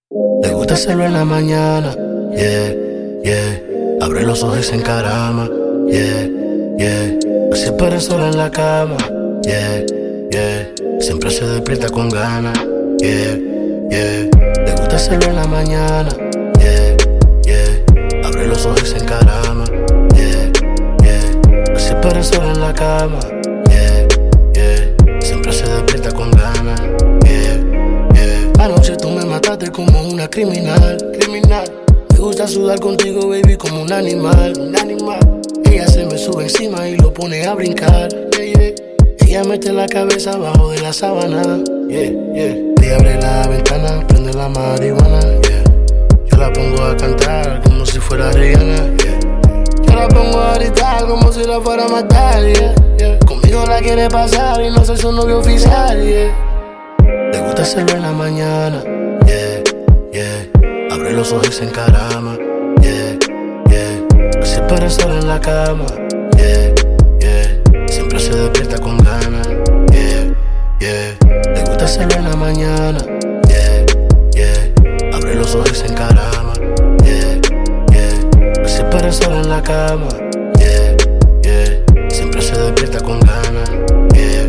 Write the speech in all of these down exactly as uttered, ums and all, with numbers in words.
Le gusta hacerlo en la mañana, yeah, yeah. Abre los ojos y se encarama, yeah, yeah. Se para sola en la cama, yeah, yeah. Siempre se despierta con ganas, yeah, yeah. Le gusta hacerlo en la mañana, yeah, yeah. Abre los ojos y se encarama, yeah, yeah. Se para sola en la cama, yeah, yeah. Siempre se despierta con ganas, yeah, yeah. Anoche tú me mataste como una criminal, criminal. Me gusta sudar contigo, baby, como un animal, un animal. Ella se me sube encima y lo pone a brincar, yeah, yeah. Ella mete la cabeza abajo de la sábana, yeah, yeah. Ella abre la ventana, prende la marihuana, yeah. Yo la pongo a cantar como si fuera Rihanna, yeah. Yo la pongo a gritar como si la fuera a matar, yeah, yeah. Conmigo la quiere pasar y no soy su novio oficial, yeah. Le gusta hacerlo en la mañana, yeah, yeah. Abre los ojos y se encarama, yeah, yeah. Se para sola en la cama, yeah, yeah. Siempre se despierta con ganas, yeah, yeah. Le gusta hacerlo en la mañana, yeah, yeah. Abre los ojos y se encarama, yeah, yeah. Se para sola en la cama, yeah, yeah. Siempre se despierta con ganas, yeah,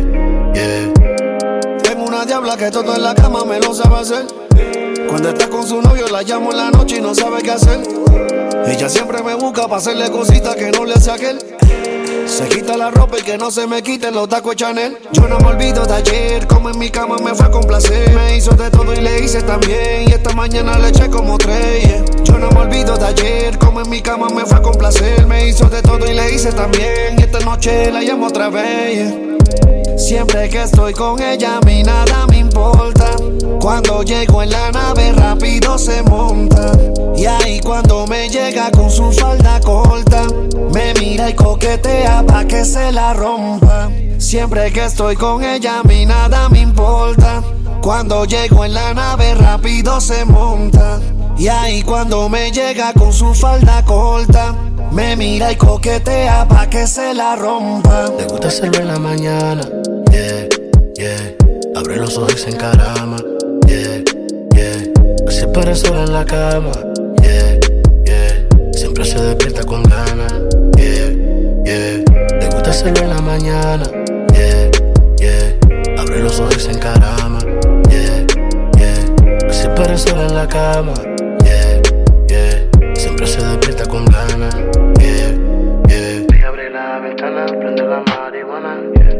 yeah. Tengo una diabla que todo en la cama me lo sabe hacer. Cuando está con su novio la llamo en la noche y no sabe qué hacer. Ella siempre me busca para hacerle cositas que no le hace aquel. Se quita la ropa y que no se me quiten los tacos Chanel. Yo no me olvido de ayer, como en mi cama me fue a complacer. Me hizo de todo y le hice también, y esta mañana le eché como tres, yeah. Yo no me olvido de ayer, como en mi cama me fue a complacer. Me hizo de todo y le hice también, y esta noche la llamo otra vez, yeah. Siempre que estoy con ella a mí nada me importa. Cuando llego en la nave rápido se monta. Y ahí cuando me llega con su falda corta, me mira y coquetea pa' que se la rompa. Siempre que estoy con ella a mí nada me importa. Cuando llego en la nave rápido se monta. Y ahí cuando me llega con su falda corta, me mira y coquetea pa' que se la rompa. Le gusta hacerlo en la mañana, yeah, yeah. Abre los ojos y se encarama, yeah, yeah. Se para sola en la cama, yeah, yeah. Siempre se despierta con ganas, yeah, yeah. Le gusta hacerlo en la mañana, yeah, yeah. Abre los ojos y se encarama, yeah, yeah. Se para sola en la cama, yeah, yeah. Siempre se despierta con ganas, yeah, yeah. Y abre la ventana, prende la marihuana, yeah.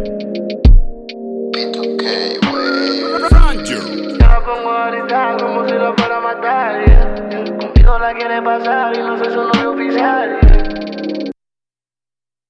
Yo la pongo a gritar como si la fuera a matar, yeah, yeah. Conmigo la quiere pasar y no soy su novio oficial, yeah.